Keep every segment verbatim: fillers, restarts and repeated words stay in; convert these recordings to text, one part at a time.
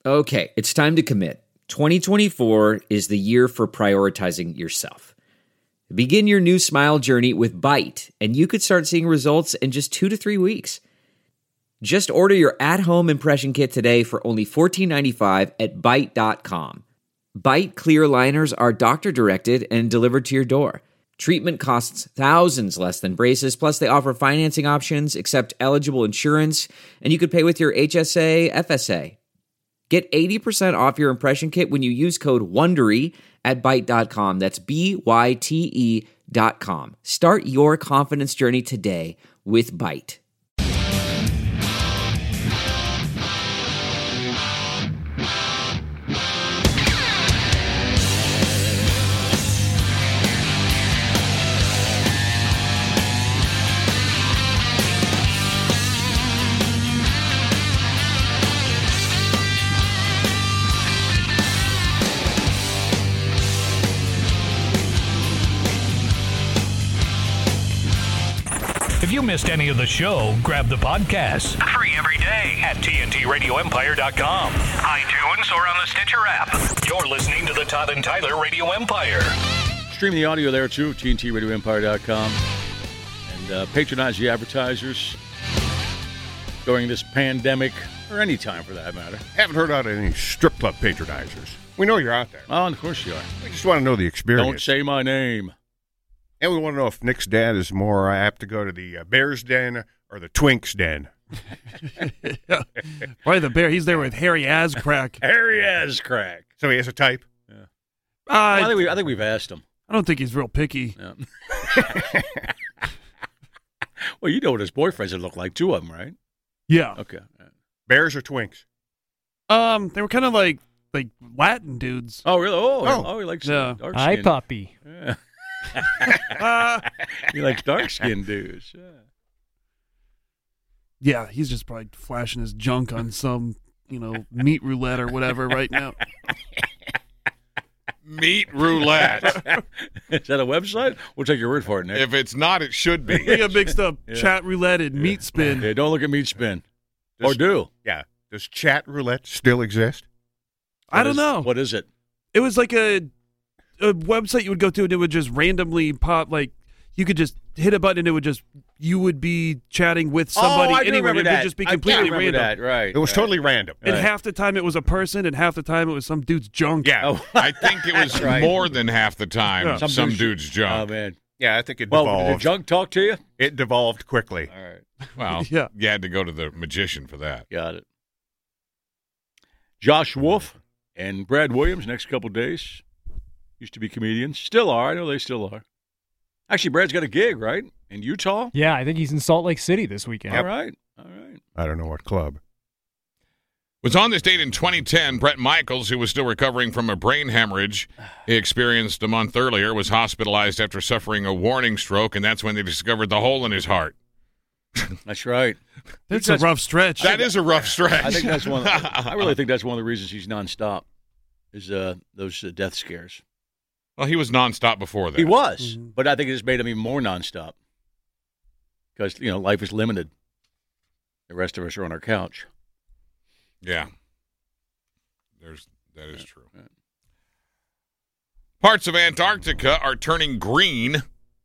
Okay, it's time to commit. twenty twenty-four is the year for prioritizing yourself. Begin your new smile journey with Byte, and you could start seeing results in just two to three weeks. Just order your at-home impression kit today for only fourteen ninety-five at byte dot com. Byte clear aligners are doctor-directed and delivered to your door. Treatment costs thousands less than braces, plus they offer financing options, accept eligible insurance, and you could pay with your H S A, F S A. Get eighty percent off your impression kit when you use code WONDERY at byte dot com. That's B Y T E dot com. Start your confidence journey today with Byte. If you missed any of the show, grab the podcast. Free every day at T N T radio empire dot com, iTunes, or on the Stitcher app. You're listening to the Todd and Tyler Radio Empire. Stream the audio there, too, T N T radio empire dot com. And uh, patronize the advertisers during this pandemic, or any time for that matter. Haven't heard out any strip club patronizers. We know you're out there. Oh, of course you are. We just want to know the experience. Don't say my name. And we want to know if Nick's dad is more apt to go to the uh, Bears Den or the Twinks Den. Yeah. Probably the Bear. He's there with Harry Ascrack. Harry Ascrack. So he has a type? Yeah. Uh, well, I, think we, I think we've asked him. I don't think he's real picky. Yeah. Well, you know what his boyfriends would look like, two of them, right? Yeah. Okay. Bears or Twinks? Um, they were kind of like like Latin dudes. Oh, really? Oh, Oh. oh he likes Yeah. dark Hi, skin. puppy. Yeah. Uh, He likes dark-skinned dudes. Yeah. yeah, he's just probably flashing his junk on some, you know, meat roulette or whatever right now. Meat roulette. Is that a website? We'll take your word for it, Nick. If it's not, it should be. They got mixed up Yeah. chat roulette and meat spin. Yeah, don't look at meat spin. Does- Or do. Yeah. Does chat roulette still exist? I What don't is- know. What is it? It was like a a website you would go to and it would just randomly pop, like you could just hit a button and it would just you would be chatting with somebody oh, I do anywhere. remember It that. would just be I do completely remember random. that. Right. It was right. totally random. And Right. half the time it was a person, and half the time it was some dude's junk. Yeah. Oh, I think it was right. more than half the time Yeah. some, Some dude's- dude's Oh, junk. man. Yeah, I think it Well, did the devolved. junk talk to you? It devolved quickly. All right. Well, Yeah. you had to go to the magician for that. Got it. Josh Wolf and Brad Williams next couple days. Used to be comedians. Still are. I know they still are. Actually, Brad's got a gig, right? In Utah? Yeah, I think he's in Salt Lake City this weekend. All right. All right. I don't know what club. Was on this date in twenty ten, Brett Michaels, who was still recovering from a brain hemorrhage he experienced a month earlier, was hospitalized after suffering a warning stroke, and that's when they discovered the hole in his heart. That's right. That's That's- a rough stretch. That is a rough stretch. I think that's one. I really think that's one of the reasons he's nonstop. Is uh, those uh, death scares. Well, he was nonstop before that. He was, Mhm. but I think it just made him even more nonstop because you know life is limited. The rest of us are on our couch. Yeah. There's that is Yeah, true. yeah. Parts of Antarctica are turning green.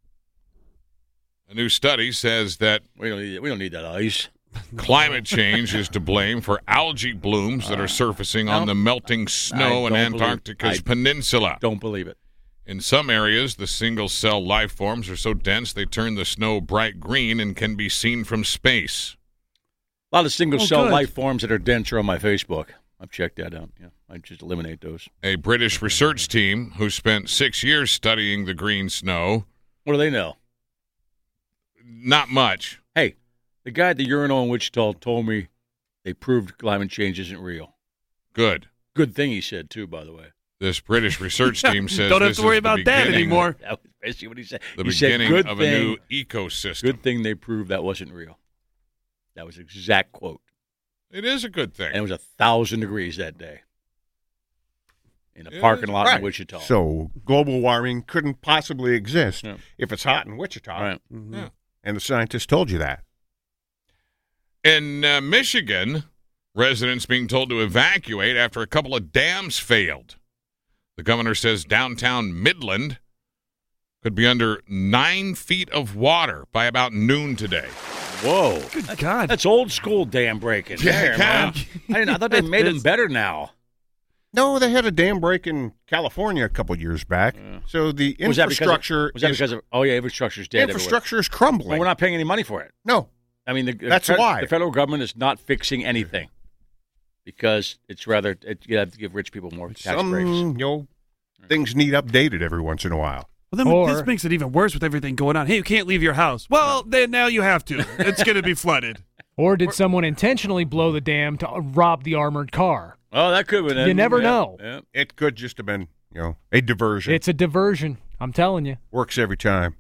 A new study says that We don't need we don't need that ice. climate change is to blame for algae blooms that are surfacing on no. the melting snow I in don't believe- Antarctica's I peninsula. Don't believe it. In some areas, the single-cell life forms are so dense they turn the snow bright green and can be seen from space. A lot of single Oh, cell good. life forms that are dense are on my Facebook. I've checked that out. Yeah, I just eliminate those. A British research team who spent six years studying the green snow, What do they know? not much. Hey, the guy at the urinal in Wichita told me they proved climate change isn't real. Good. Good thing he said too, by the way. This British research team says Don't have this to worry is the about that beginning- anymore. That was basically what he said. The he said, beginning good of thing, a new ecosystem. Good thing they proved that wasn't real. That was exact quote. It is a good thing. And it was a thousand degrees that day in a It parking is. lot Right. in Wichita. So global warming couldn't possibly exist Yeah. if it's hot in Wichita. Right. Mhm. Yeah. And the scientists told you that. In uh, Michigan, Residents being told to evacuate after a couple of dams failed. The governor says downtown Midland could be under nine feet of water by about noon today. Whoa. Good God. That's old school dam breaking. Yeah, there, man. I, didn't, I thought they made them better now. No, they had a dam break in California a couple years back. Yeah. So the Was that because of- infrastructure Was that is, because of, oh, yeah, infrastructure's dead infrastructure is everywhere. crumbling. Well, we're not paying any money for it. no, I mean, the, the That's fed- why. the federal government is not fixing anything because it's rather it, you have to give rich people more tax some breaks. you know things need updated every once in a while. Well, then Or- this makes it even worse with everything going on. Hey, you can't leave your house. Well, then now you have to. It's going to be flooded. Or did someone intentionally blow the dam to rob the armored car? Oh, that could have been. You never yeah, know. Yeah. It could just have been you know a diversion. It's a diversion. I'm telling you. Works every time.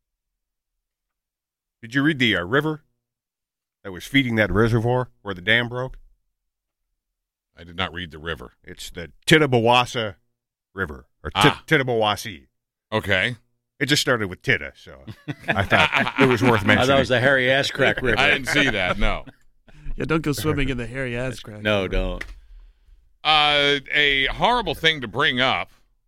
Did you read the uh, river that was feeding that reservoir where the dam broke? I did not read the river. It's the Tittabawassee River, or Ah. Tittabawassee. Okay. It just started with Titta, so I thought it was worth I mentioning. thought it was the Harry Ass Crack River. I didn't see that, no. Yeah, don't go swimming in the hairy ass crack. No, don't. Uh, a horrible thing to bring up.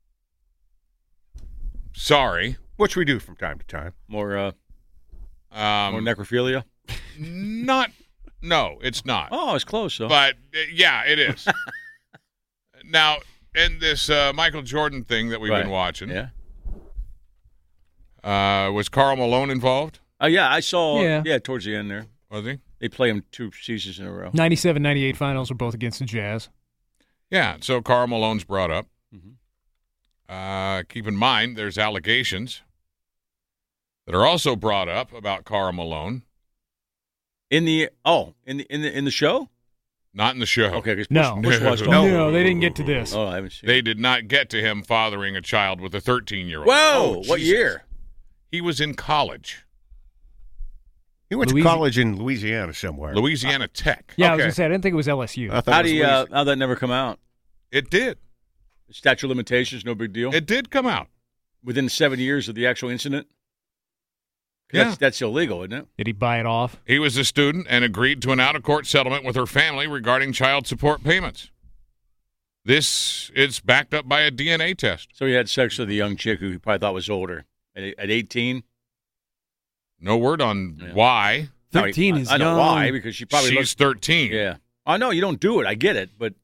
Sorry. Which we do from time to time. More, uh, Um, more necrophilia. not, no, it's not. Oh, it's close. So. But, uh, yeah, it is. Now, in this uh, Michael Jordan thing that we've Right. been watching, Yeah. uh, was Karl Malone involved? Oh, yeah. I saw. Yeah. Yeah. Towards the end there, Was he? they play him two seasons in a row. ninety-seven ninety-eight finals were both against the Jazz. Yeah, so Karl Malone's brought up. Mhm. Uh, keep in mind, there's allegations that are also brought up about Karl Malone. In the oh, in the in the in the show. Not in the show. Okay. 'Cause No. Bush, Bush was No. talking. No, they didn't get to this. Oh, I haven't seen. They it. did not get to him fathering a child with a thirteen-year-old. Whoa! Oh, What Jesus. year? He was in college, He went Louisi- to college in Louisiana somewhere. Louisiana Tech. Yeah, I was Okay. going to say, I didn't think it was L S U. I thought How it do was you? Uh, Louis- how that never come out? It did. Statute of limitations, no big deal. It did come out. Within seven years of the actual incident. 'Cause Yeah. That's, that's illegal, isn't it? Did he buy it off? He was a student and agreed to an out-of-court settlement with her family regarding child support payments. This is backed up by a D N A test. So he had sex with a young chick who he probably thought was older. At, at eighteen? No word on Yeah. why. thirteen No, I- is I know young. why, because she probably She's looks. thirteen. Yeah. I know you don't do it. I get it, but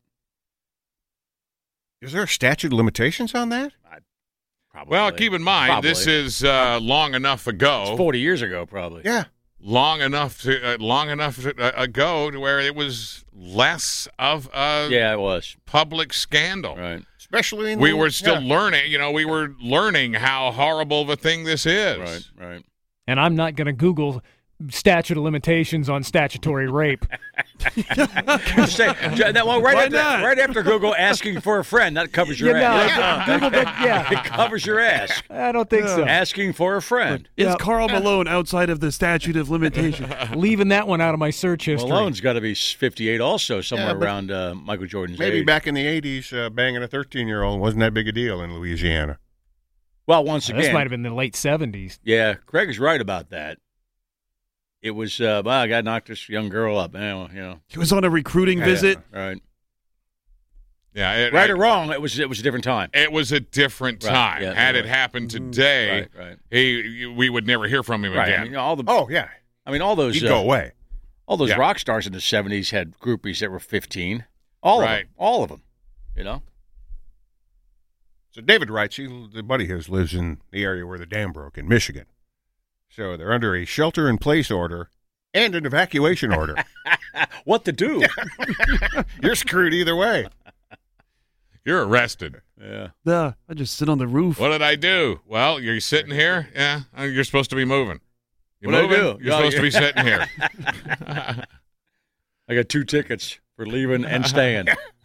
Is there a statute of limitations on that? probably. Well, keep in mind, Probably. this is uh, long enough ago. It's forty years ago, probably. Yeah. long enough to uh, long enough to, uh, ago to where it was less of a Yeah, it was. public scandal. Right. Especially in We the- were still yeah. learning, you know, we were learning how horrible of a thing this is. Right. Right. And I'm not going to Google statute of limitations on statutory rape. Just say, that, well, right, Why after, not? right after Google asking for a friend, that covers your You know, ass. Google did- yeah. It covers your ass. I don't think so. Asking for a friend. Is Yep. Karl Malone outside of the statute of limitations? Leaving that one out of my search history. Malone's got to be fifty-eight also, somewhere Yeah, but around uh, Michael Jordan's Maybe age. back in the eighties, uh, banging a thirteen-year-old wasn't that big a deal in Louisiana. Well, once This again, might have been the late seventies. yeah, Craig is right about that. It was, uh, well, I got to knock this young girl up. You know, you know, He was on a recruiting Yeah. visit. right. Yeah, it, Right I- or wrong, it was it was a different time. It was a different Right, time. yeah, Had right. it happened today, Right, right. he we would never hear from him Right. I again. mean, all the, Oh, yeah. I mean, all those, He'd uh, go away. all those Yeah. rock stars in the seventies had groupies that were fifteen. All of Right. them. All of them. You know? So David writes, he, the buddy of his lives in the area where the dam broke in Michigan. So they're under a shelter-in-place order and an evacuation order. What to do? You're screwed either way. You're arrested. Yeah. Yeah, I just sit on the roof. What did I do? Well, you're sitting here. Yeah, uh, you're supposed to be moving. You What'd I moving? do? You're Oh, supposed yeah. to be sitting here. I got two tickets for leaving and staying.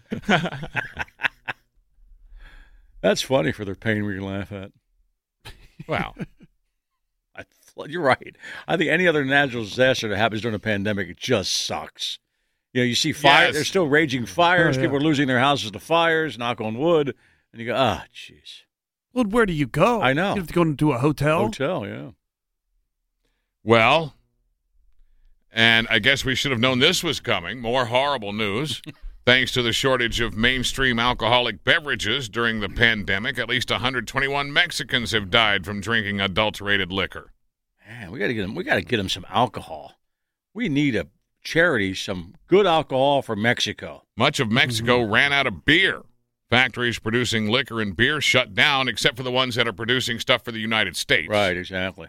That's funny for their pain we can laugh at. Wow. I, you're right. I think any other natural disaster that happens during a pandemic, it just sucks. You know, you see fire. Yes. There's still raging fires. Oh, yeah. People are losing their houses to fires, knock on wood. And you go, ah, jeez. Well, where do you go? I know. You have to go into a hotel. Hotel, yeah. Well, And I guess we should have known this was coming. More horrible news. Thanks to the shortage of mainstream alcoholic beverages during the pandemic, at least one hundred twenty-one Mexicans have died from drinking adulterated liquor. Man, we got to get them. We got to get them some alcohol. We need a charity, some good alcohol for Mexico. Much of Mexico mm-hmm. ran out of beer. Factories producing liquor and beer shut down, except for the ones that are producing stuff for the United States. Right, exactly.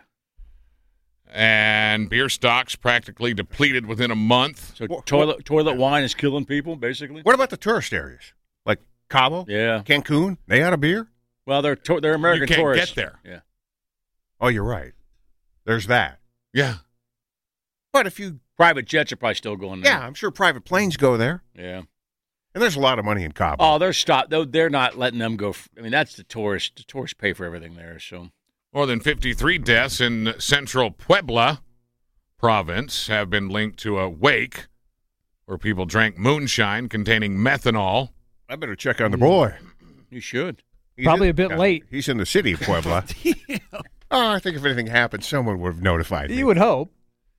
And beer stocks practically depleted within a month. So what, toilet what, toilet wine is killing people, basically? What about the tourist areas? Like Cabo? Yeah. Cancun? They out of beer? Well, they're to- they're American you can't tourists. get there. Yeah. Oh, you're right. There's that. Yeah. But if you... Private jets are probably still going there. Yeah, I'm sure private planes go there. Yeah. And there's a lot of money in Cabo. Oh, they're stopped. They're not letting them go. F- I mean, that's the tourists. The tourists pay for everything there, so... More than fifty-three deaths in central Puebla province have been linked to a wake where people drank moonshine containing methanol. I better check on the boy. You should. He's Probably in, a bit yeah, late. He's in the city of Puebla. yeah. Oh, I think if anything happened, someone would have notified me. You would hope.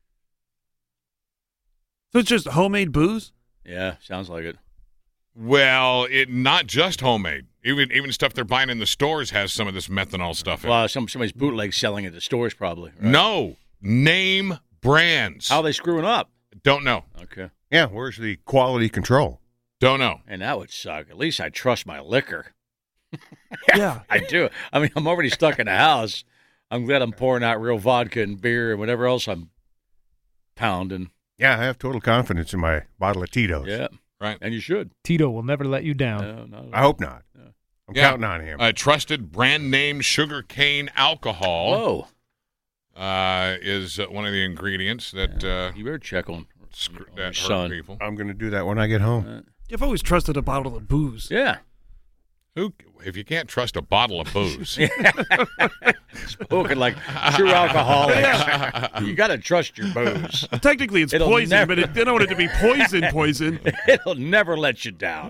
So it's just homemade booze? Yeah, sounds like it. Well, it not just homemade. Even even stuff they're buying in the stores has some of this methanol stuff in it. Well, some somebody's bootleg selling at the stores probably. Right? No. Name brands. How are they screwing up? Don't know. Okay. Yeah, where's the quality control? Don't know. And that would suck. At least I trust my liquor. Yeah. I do. I mean, I'm already stuck in the house. I'm glad I'm pouring out real vodka and beer and whatever else I'm pounding. Yeah, I have total confidence in my bottle of Tito's. Yeah. Right. And you should. Tito will never let you down. No, not I hope not. No. I'm Yeah. counting on him. A trusted brand name sugar cane alcohol Whoa. uh, is uh, one of the ingredients that uh, You better check on, sc- on your that hurt son. people. I'm going to do that when I get home. Uh, You've always trusted a bottle of booze. yeah. Who, if you can't trust a bottle of booze, Spoken like true alcoholics. You got to trust your booze. Technically, it's It'll poison, never- but it, they don't want it to be poison poison. It'll never let you down.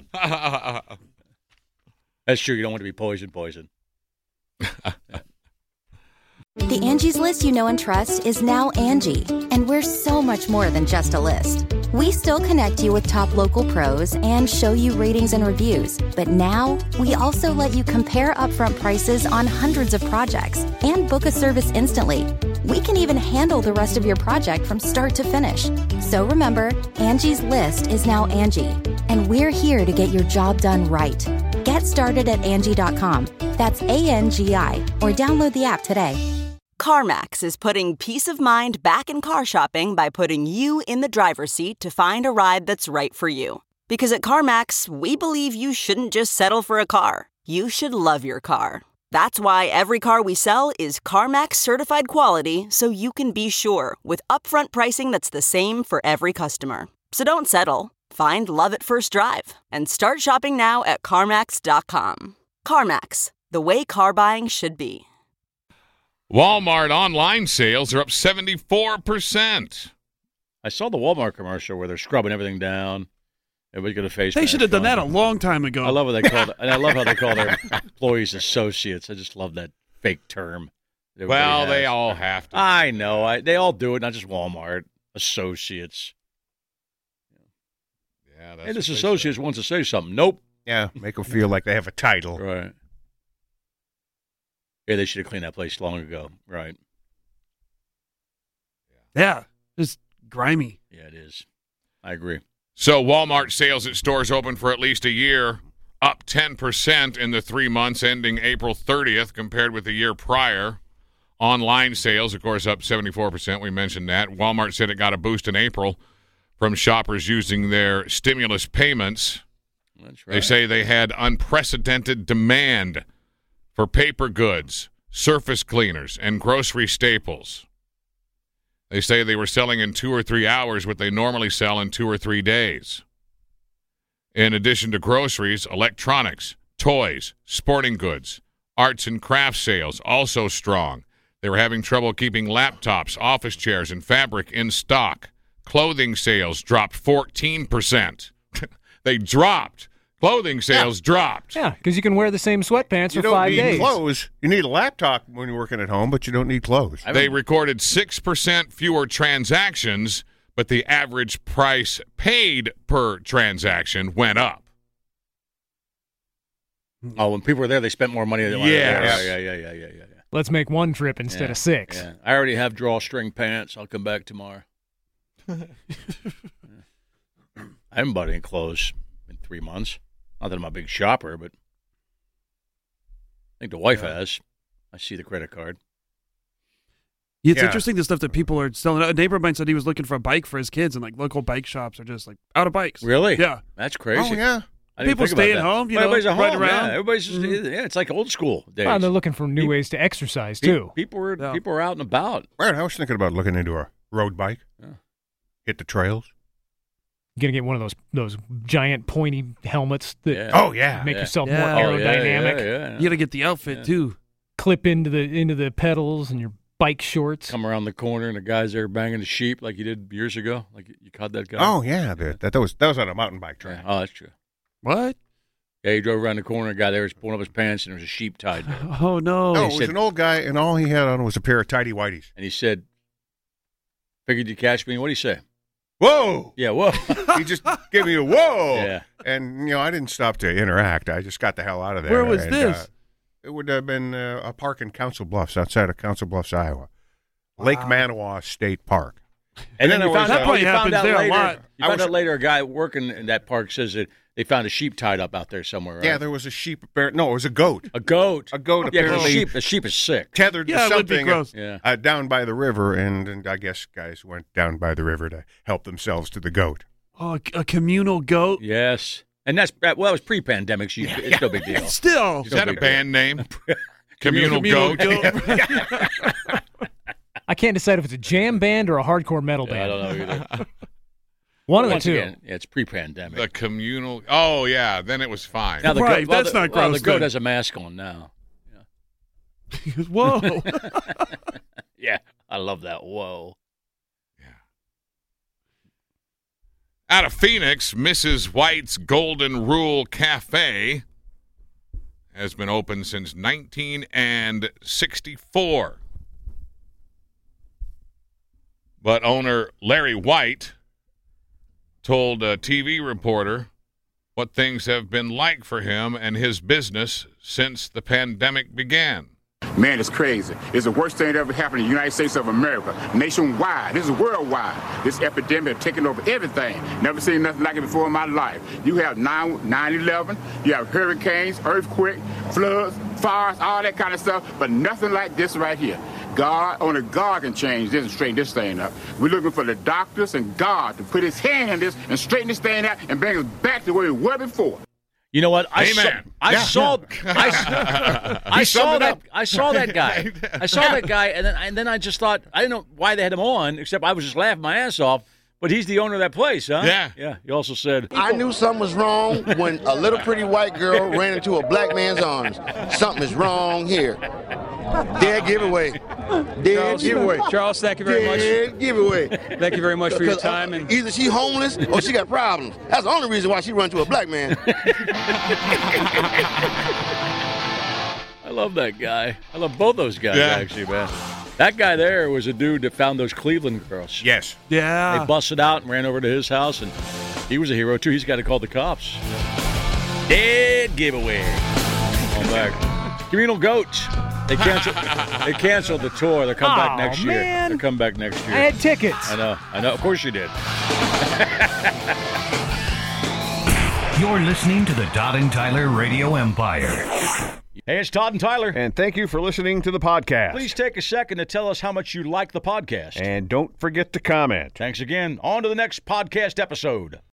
That's true. You don't want to be poison poison. The Angie's List you know and trust is now Angie, and we're so much more than just a list. We still connect you with top local pros and show you ratings and reviews, but now we also let you compare upfront prices on hundreds of projects and book a service instantly. We can even handle the rest of your project from start to finish. So remember, Angie's List is now Angie, and we're here to get your job done right. Get started at Angie dot com. That's A N G I, or download the app today. CarMax is putting peace of mind back in car shopping by putting you in the driver's seat to find a ride that's right for you. Because at CarMax, we believe you shouldn't just settle for a car. You should love your car. That's why every car we sell is CarMax certified quality, so you can be sure with upfront pricing that's the same for every customer. So don't settle. Find love at first drive and start shopping now at CarMax dot com. CarMax, the way car buying should be. Walmart online sales are up seventy-four percent. I saw the Walmart commercial where they're scrubbing everything down. Everybody's got a face They mask should have done on. that a long time ago. I love what they call it, and I love how they call their employees associates. I just love that fake term. that everybody Well, has. they all have to. I know. I, they all do it, not just Walmart. Associates. Yeah, that's Hey, this what they associates wants to say something. Nope. Yeah, make them feel like they have a title. Right. Yeah, they should have cleaned that place long ago. Right. Yeah, it's grimy. Yeah, it is. I agree. So Walmart sales at stores open for at least a year, up ten percent in the three months ending April thirtieth compared with the year prior. Online sales, of course, up seventy-four percent. We mentioned that. Walmart said it got a boost in April from shoppers using their stimulus payments. That's right. They say they had unprecedented demand for paper goods, surface cleaners, and grocery staples. They say they were selling in two or three hours what they normally sell in two or three days. In addition to groceries, electronics, toys, sporting goods, arts and crafts sales also strong. They were having trouble keeping laptops, office chairs, and fabric in stock. Clothing sales dropped fourteen percent. They dropped. Clothing sales dropped. Yeah, because you can wear the same sweatpants You for don't five need days. clothes. You need a laptop when you're working at home, but you don't need clothes. They recorded six percent fewer transactions, but the average price paid per transaction went up. Oh, when people were there, they spent more money than they Yes. Yeah, yeah, yeah, yeah, yeah, yeah. yeah. Let's make one trip instead Yeah, of six. Yeah. I already have drawstring pants. I'll come back tomorrow. I haven't bought any clothes in three months. Not that I'm a big shopper, but I think the wife Yeah. has. I see the credit card. Yeah, it's Yeah. interesting the stuff that people are selling. A neighbor of mine said he was looking for a bike for his kids, and like local bike shops are just like out of bikes. Really? Yeah. That's crazy. Oh, yeah. I didn't People think about staying that. home, you Well, know, everybody's at right home. around. Yeah, everybody's just, Mhm. yeah, it's like old school days. Well, they're looking for new Pe- ways to exercise, Pe- too. People were Yeah. people were out and about. Right, I was thinking about looking into a road bike. Yeah. Hit the trails. You're going to get one of those those giant pointy helmets that Yeah. Oh, yeah. make Yeah. yourself Yeah. more Oh, yeah, aerodynamic. yeah, yeah, yeah. You got to get the outfit Yeah. too. Clip into the into the pedals and your bike shorts. Come around the corner and the guy's there banging the sheep like you did years ago. Like you caught that guy. Oh, yeah. That, that, that, was, that was on a mountain bike Yeah. track. Oh, that's true. What? Yeah, he drove around the corner. A guy there was pulling up his pants and there was a sheep tied there. Oh no! No, he it was said- an old guy, and all he had on was a pair of tidy whities. And he said, "Figured you catch me." What did he say? Whoa! Yeah, whoa. He just gave me a whoa. Yeah. And, you know, I didn't stop to interact. I just got the hell out of there. Where was and, this? Uh, it would have been uh, a park in Council Bluffs, outside of Council Bluffs, Iowa. Lake Manawa State Park. And then then you there found was out, a- That probably you found happens out there a later. lot. You I found was- out later a guy working in that park says that they found a sheep tied up out there somewhere. Right? Yeah, there was a sheep. Bear, no, it was a goat. a goat. A goat Yeah, 'cause apparently a sheep. A sheep is sick. tethered Yeah, to it would be something gross. Yeah. uh, down by the river, and, and I guess guys went down by the river to help themselves to the goat. Oh, a, a communal goat. Yes. And that's well, it was pre-pandemic. So you, it's no big deal. Still, Is that a big band name? Communal, communal Goat? goat. I can't decide if it's a jam band or a hardcore metal Yeah, I band. don't know either. One of the Once two. again, yeah, it's pre-pandemic. The communal. Oh, yeah. Then it was fine. Now the Right, goat, well, that's the, not well, gross the goat then. has a mask on now. Whoa! Yeah, I love that. Whoa. Out of Phoenix, Missus White's Golden Rule Cafe has been open since nineteen sixty-four. But owner Larry White told a T V reporter what things have been like for him and his business since the pandemic began. Man, it's crazy. It's the worst thing that ever happened in the United States of America. Nationwide. This is worldwide. This epidemic has taken over everything. Never seen nothing like it before in my life. You have nine eleven, you have hurricanes, earthquake, floods, fires, all that kind of stuff, but nothing like this right here. God, only God can change this and straighten this thing up. We're looking for the doctors and God to put his hand in this and straighten this thing out and bring us back to where we were before. You know what? I Amen. saw. I Yeah. saw. I, saw- I saw it that. up. I saw that guy. I saw that guy, and then and then I just thought I didn't know why they had him on, except I was just laughing my ass off. But he's the owner of that place, huh? Yeah. Yeah. He also said, I knew something was wrong when a little pretty white girl ran into a black man's arms. Something is wrong here. Dead giveaway. Dead Charles, giveaway. Charles, thank you very much. Dead giveaway. Thank you very much for your Because, uh, time. And either she homeless or she got problems. That's the only reason why she run to a black man. I love that guy. I love both those guys, Yeah. actually, man. That guy there was a dude that found those Cleveland girls. Yes. Yeah. They busted out and ran over to his house, and he was a hero, too. He's got to call the cops. Dead giveaway. On back. Communal Goats. They canceled. They canceled the tour. They'll come back Aw, next year. man. They'll come back next year. I had tickets. I know. I know. Of course you did. You're listening to the Todd and Tyler Radio Empire. Hey, it's Todd and Tyler. And thank you for listening to the podcast. Please take a second to tell us how much you like the podcast. And don't forget to comment. Thanks again. On to the next podcast episode.